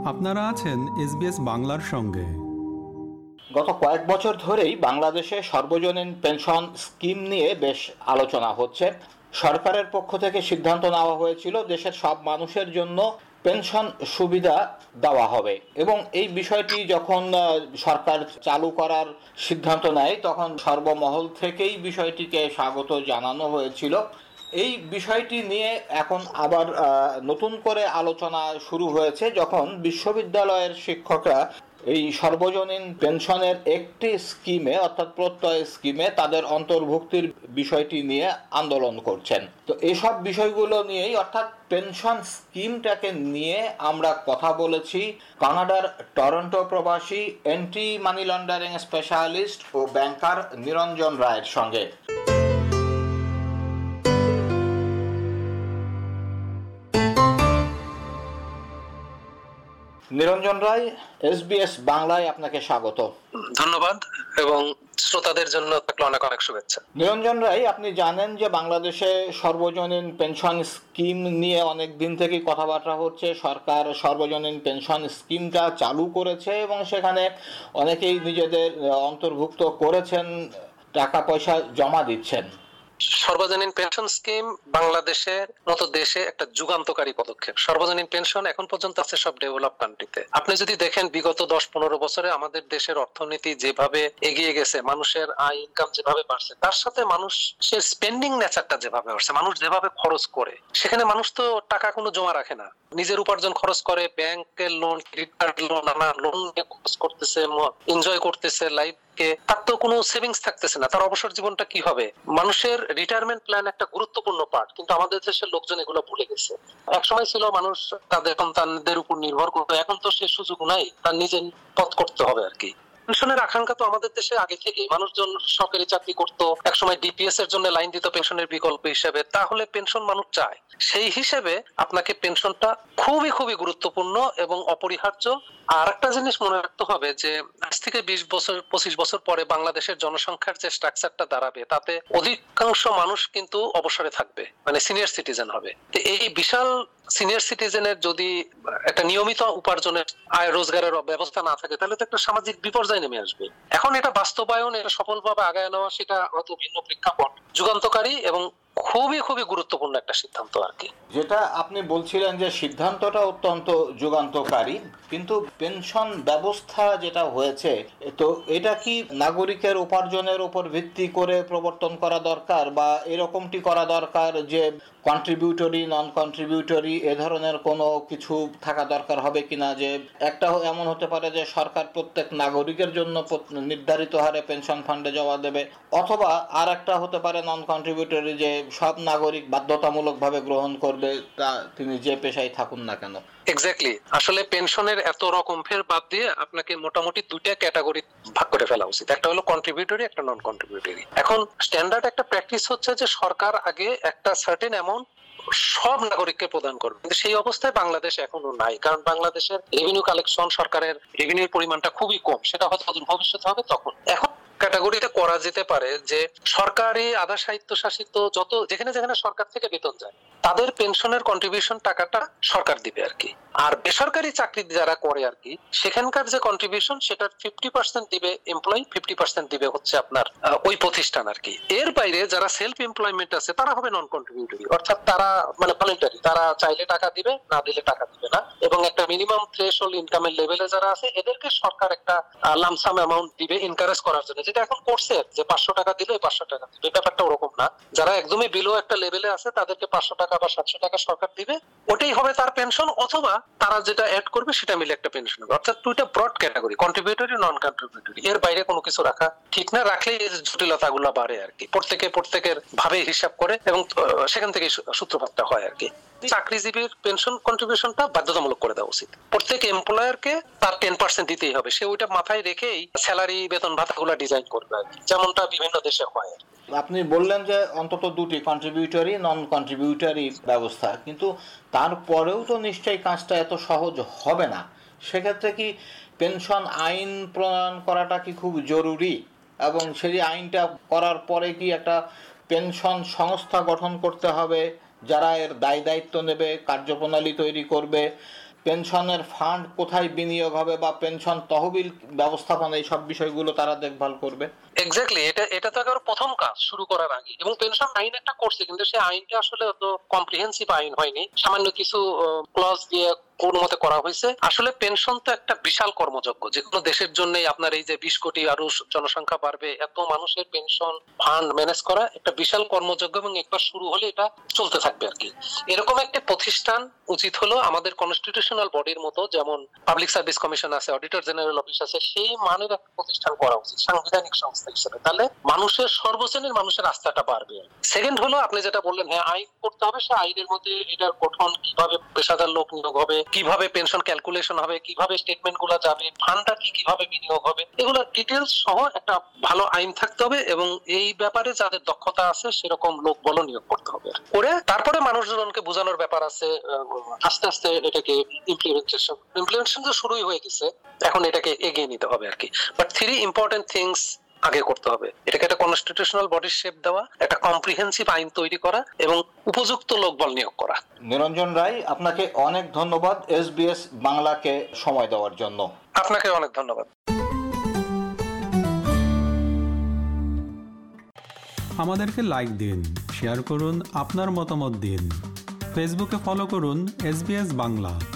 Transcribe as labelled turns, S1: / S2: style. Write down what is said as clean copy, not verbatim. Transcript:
S1: আপনারা আছেন SBS বাংলার সঙ্গে।
S2: গত কয়েক বছর ধরেই বাংলাদেশে সর্বজনীন পেনশন স্কিম নিয়ে বেশ আলোচনা হচ্ছে। সরকারের পক্ষ থেকে সিদ্ধান্ত নেওয়া হয়েছিল দেশের সব মানুষের জন্য পেনশন সুবিধা দেওয়া হবে, এবং এই বিষয়টি যখন সরকার চালু করার সিদ্ধান্ত নেয় তখন সর্বমহল থেকেই বিষয়টিকে স্বাগত জানানো হয়েছিল। এই বিষয়টি নিয়ে এখন আবার নতুন করে আলোচনা শুরু হয়েছে যখন বিশ্ববিদ্যালয়ের শিক্ষকরা এই সর্বজনীন পেনশনের একটি স্কিমে অর্থাৎ প্রত্যয় স্কিমে তাদের অন্তর্ভুক্তির বিষয়টি নিয়ে আন্দোলন করছেন। তো এইসব বিষয়গুলো নিয়েই অর্থাৎ পেনশন স্কিমটাকে নিয়ে আমরা কথা বলেছি কানাডার টরন্টো প্রবাসী অ্যান্টি মানি লন্ডারিং স্পেশালিস্ট ও ব্যাংকার নিরঞ্জন রায়ের সঙ্গে। নিরঞ্জন রায়, SBS বাংলায় আপনাকে স্বাগত।
S3: ধন্যবাদ এবং শ্রোতাদের জন্য অনেক অনেক শুভেচ্ছা।
S2: নিরঞ্জন রায়, আপনি জানেন যে বাংলাদেশে সর্বজনীন পেনশন স্কিম নিয়ে অনেক দিন থেকেই কথাবার্তা হচ্ছে। সরকার সর্বজনীন পেনশন স্কিমটা চালু করেছে এবং সেখানে অনেকেই নিজেদের অন্তর্ভুক্ত করেছেন, টাকা পয়সা জমা দিচ্ছেন।
S3: সর্বজনীন পেনশন স্কিম বাংলাদেশের মতো দেশে একটা যুগান্তকারী পদক্ষেপ। সর্বজনীন পেনশন এখন পর্যন্ত আছে সব ডেভেলপ কান্ট্রিতে। আপনি যদি দেখেন বিগত 10-15 বছরে আমাদের দেশের অর্থনীতি যেভাবে এগিয়ে গেছে, মানুষের আয় ইনকাম যেভাবে বাড়ছে, তার সাথে মানুষের স্পেন্ডিং নেচারটা যেভাবে বাড়ছে, মানুষ যেভাবে খরচ করে, সেখানে মানুষ তো টাকা কোনো জমা রাখে না, নিজের উপার্জন খরচ করে, ব্যাংকের লোন, ক্রেডিট কার্ড লোন, নানা লোন নিয়ে খরচ করতেছে, এনজয় করতেছে লাইফ কে। তার তো কোনো সেভিংস থাকতেছে না। তার অবসর জীবনটা কি হবে? মানুষের রিটায়ারমেন্ট প্ল্যান একটা গুরুত্বপূর্ণ পার্ট, কিন্তু আমাদের দেশের লোকজন এগুলো ভুলে গেছে। এক সময় ছিল মানুষ তাদের সন্তানদের উপর নির্ভর করতো, এখন তো সে সুযোগ নাই, তার নিজের পথ করতে হবে আর কি। পেনশনের আকাঙ্ক্ষা তো আমাদের দেশে আগে থেকেই, মানুষজন সরকারি চাকরি করতো, একসময় ডিপিএস এর জন্য লাইন দিত পেনশনের বিকল্প হিসেবে, তাহলে পেনশন মানুষ চায়। সেই হিসেবে আপনাকে পেনশনটা খুবই খুবই গুরুত্বপূর্ণ এবং অপরিহার্য। আর একটা জিনিস মনে রাখতে হবে যে আজ থেকে 20-25 বছর পরে বাংলাদেশের জনসংখ্যার যে স্ট্রাকচারটা দাঁড়াবে, তাতে অধিকাংশ মানুষ কিন্তু অবসরে থাকবে, মানে সিনিয়র সিটিজেন হবে। এই বিশাল সিনিয়র সিটিজেনের যদি একটা নিয়মিত উপার্জনের আয় রোজগারের ব্যবস্থা না থাকে, তাহলে তো একটা সামাজিক বিপর্যয় নেমে আসবে। এখন এটা বাস্তবায়ন, এটা সফলভাবে আগায় নেওয়া, সেটা হয়তো ভিন্ন প্রেক্ষাপট, যুগান্তকারী এবং খুবই খুবই গুরুত্বপূর্ণ একটা সিদ্ধান্ত আর কি।
S2: যেটা আপনি বলছিলেন যে সিদ্ধান্তটা অত্যন্ত যুগান্তকারী, কিন্তু পেনশন ব্যবস্থা যেটা হয়েছে, তো এটা কি নাগরিকের উপার্জনের উপর ভিত্তি করে প্রবর্তন করা দরকার, বা এরকমটি করা দরকার যে কন্ট্রিবিউটরি নন কন্ট্রিবিউটরি এ ধরনের কোনো কিছু থাকা দরকার হবে কিনা? যে একটা এমন হতে পারে যে সরকার প্রত্যেক নাগরিকের জন্য নির্ধারিত হারে পেনশন ফান্ডে জমা দেবে, অথবা আর একটা হতে পারে নন কন্ট্রিবিউটরি, যে সব নাগরিক বাধ্যতামূলকভাবে গ্রহণ করবে, তা তিনি যে পেশায় থাকুন না কেন।
S3: এক্স্যাক্টলি, আসলে পেনশনের এত রকম ফের বাদ দিয়ে আপনাকে মোটামুটি দুইটা ক্যাটাগরি ভাগ করে ফেলা উচিত, একটা হলো কন্ট্রিবিউটরি, একটা নন কন্ট্রিবিউটরি। এখন স্ট্যান্ডার্ড একটা প্র্যাকটিস হচ্ছে যে সরকার আগে একটা সার্টেন অ্যামাউন্ট সব নাগরিককে প্রদান করবে, কিন্তু সেই অবস্থায় বাংলাদেশ এখনো নাই, কারণ বাংলাদেশের রেভিনিউ কালেকশন, সরকারের রেভিনিউর পরিমাণটা খুবই কম। সেটা হয়তো ভবিষ্যতে হবে তখন। এখন ক্যাটাগরিতে করা যেতে পারে যে সরকারি আধা স্বায়ত্তশাসিত যত যেখানে যেখানে সরকার থেকে বেতন যায়, তাদের পেনশনের কন্ট্রিবিউশন টাকাটা সরকার দিবে আর কি। আর বেসরকারি চাকরি যারা করে আর কি, সেখানকার যে কন্ট্রিবিউশন সেটার 50% দিবে এমপ্লয়ি, 50% দিবে হচ্ছে আপনার ওই প্রতিষ্ঠান আর কি। এর বাইরে যারা সেলফ এমপ্লয়মেন্ট আছে তারা হবে নন কন্ট্রিবিউটরি, অর্থাৎ তারা মানে ভলান্টারি, তারা চাইলে টাকা দিবে, না দিলে টাকা দিবে না, এবং একটা মিনিমাম থ্রেশহোল্ড ইনকামের লেভেলে যারা আছে এদেরকে সরকার একটা লামসাম অ্যামাউন্ট দিবে এনকারেজ করার জন্য, যেটা এখন করছে যে 500 টাকা দিলে 500 টাকা দিবে। ব্যাপারটা ওরকম না, যারা একদমই বিলো একটা লেভেলে আছে তাদেরকে 500 টাকা বা 700 টাকা সরকার দিবে, ওটাই হবে তার পেনশন, অথবা তারা যেটা অ্যাড করবে সেটা মিলে একটা পেনশন হবে। অর্থাৎ দুইটা broad category, contributory non contributory. এর বাইরে কোনো কিছু রাখা ঠিক না, রাখলেই এই জটিলতাগুলো বাড়ে আর কি। প্রত্যেকের ভাবে হিসাব করে এবং সেখান থেকে সূত্রপাতটা হয় আর কি। চাকরিজীবীর পেনশন কন্ট্রিবিউশনটা বাধ্যতামূলক করে দেওয়া উচিত। প্রত্যেক এমপ্লয়ারকে তার 10% দিতেই হবে। সে ওইটা মাথায় রেখেই স্যালারি, বেতন ভাতাগুলো ডিজাইন করবে, যেমনটা বিভিন্ন দেশে হয়।
S2: আপনি বললেন যে অন্তত দুটি, কন্ট্রিবিউটরি নন কন্ট্রিবিউটরি ব্যবস্থা, কিন্তু তারপরেও তো নিশ্চয়ই কাজটা এত সহজ হবে না। সেক্ষেত্রে কি পেনশন আইন প্রণয়ন করাটা কি খুব জরুরি, এবং সেই আইনটা করার পরে কি একটা পেনশন সংস্থা গঠন করতে হবে যারা এর দায় দায়িত্ব নেবে, কার্যপ্রণালী তৈরি করবে, পেনশনের ফান্ড কোথায় বিনিয়োগ হবে বা পেনশন তহবিল ব্যবস্থাপনা এই সব বিষয়গুলো তারা দেখভাল করবে?
S3: এক্স্যাক্টলি, এটা তো একেবারে প্রথম কাজ শুরু করার আগে। এবং পেনশন আইন একটা করছে, কিন্তু সেই আইনটা আসলে অত কম্প্রিহেন্সিভ আইন হয়নি, সামান্য কিছু ক্লজ দিয়ে কোন মতে করা হয়েছে। আসলে পেনশন তো একটা বিশাল কর্মযজ্ঞ, যে কোনো দেশের জন্য আপনার এই যে 20 কোটি আরো জনসংখ্যা বাড়বে, এত মানুষের পেনশন ফান্ড ম্যানেজ করা একটা বিশাল কর্মযজ্ঞ, এবং একবার শুরু হলে এটা চলতে থাকবে আর কি। এরকম একটা প্রতিষ্ঠান উচিত হলো আমাদের কনস্টিটিউশনাল বডির মতো, যেমন পাবলিক সার্ভিস কমিশন আছে, অডিটর জেনারেল অফিস আছে, সেই মানের একটা প্রতিষ্ঠান করা উচিত সাংবিধানিক সংস্থা হিসেবে। তাহলে মানুষের সর্বশ্রেণীর মানুষের আস্থাটা বাড়বে। সেকেন্ড হলো আপনি যেটা বললেন, হ্যাঁ আইন করতে হবে, সে আইনের মধ্যে এটার গঠন, কিভাবে পেশাদার লোক নিয়োগ হবে, কিভাবে পেনশন ক্যালকুলেশন হবে, কিভাবে স্টেটমেন্ট গুলো যাবে, ফান্ডটা কিভাবে বিনিয়োগ হবে, এগুলো ডিটেলস সহ একটা ভালো আইন থাকতে হবে। এবং এই ব্যাপারে যাদের দক্ষতা আছে সেরকম লোক বল নিয়োগ করতে হবে। করে তারপরে মানুষজনকে বোঝানোর ব্যাপার আছে, আস্তে আস্তে এটাকে ইমপ্লিমেন্টেশন তো শুরুই হয়ে গেছে, এখন এটাকে এগিয়ে নিতে হবে আর কি। বাট 3 ইম্পর্টেন্ট থিংস আগে করতে হবে। এটাকে একটা কনস্টিটিউশনাল বডির শেপ দেওয়া, একটা কম্প্রিহেন্সিভ আইন তৈরি করা এবং উপযুক্ত লোকবল নিয়োগ করা।
S2: নিরঞ্জন রায়, আপনাকে অনেক ধন্যবাদ SBS বাংলাকে সময় দেওয়ার জন্য।
S3: আপনাকে অনেক ধন্যবাদ।
S1: আমাদেরকে লাইক দিন, শেয়ার করুন, আপনার মতামত দিন। ফেসবুকে ফলো করুন SBS বাংলা।